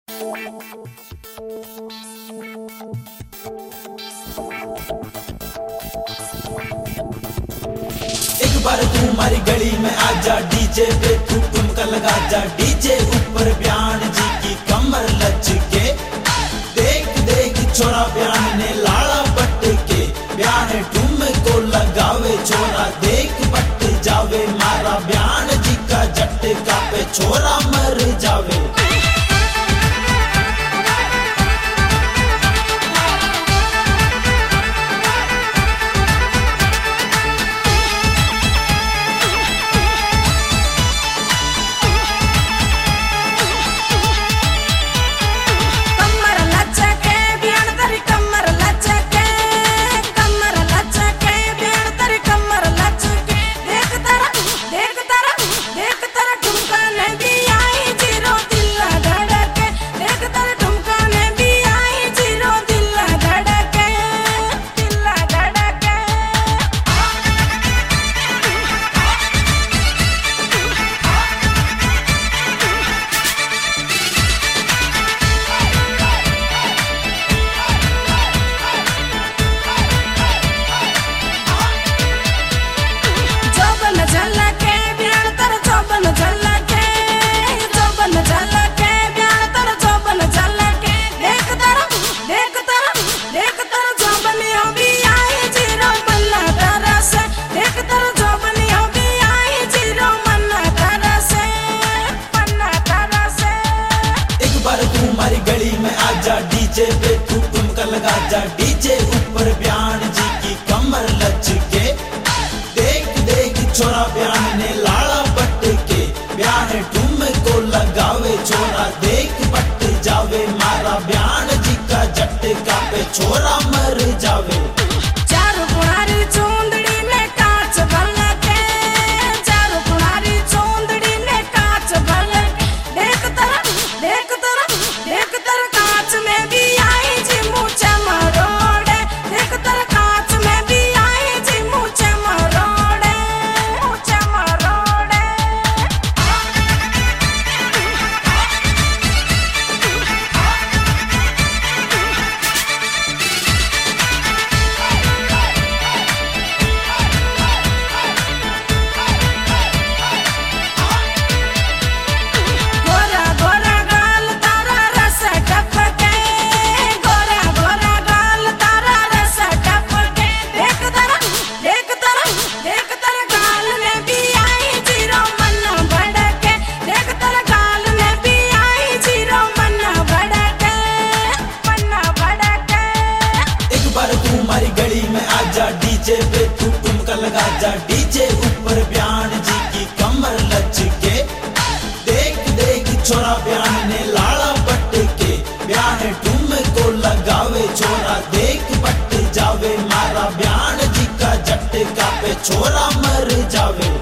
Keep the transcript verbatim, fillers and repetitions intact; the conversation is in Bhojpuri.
एक बार तू हमारी गली में आजा, डीजे पे तू ठुमका लगा जा। डीजे ऊपर बयान जी की कमर लचके, देख देख छोरा बयान ने लाड़ा पट के। बयान ठुमको लगावे छोरा देख पट जावे, मारा बयान जी का झटका पे छोरा मर जावे। डीजे पे तू ठुमका लगा जा। डीजे ऊपर बयान जी की कमर लचके, देख देख छोरा बयान ने लाड़ा पट के। बयान ठुमको लगावे छोरा देख पट जावे, मारा बयान जी का झटका पे छोरा मर जावे। डीजे पे तू ठुमका लगा जा। डीजे ऊपर बयान जी की कमर लचके, देख देख छोरा बयान ने लाड़ा पट के। बयान ठुमको लगावे छोरा देख पट जावे, मारा बयान जी का झटका पे छोरा मर जावे।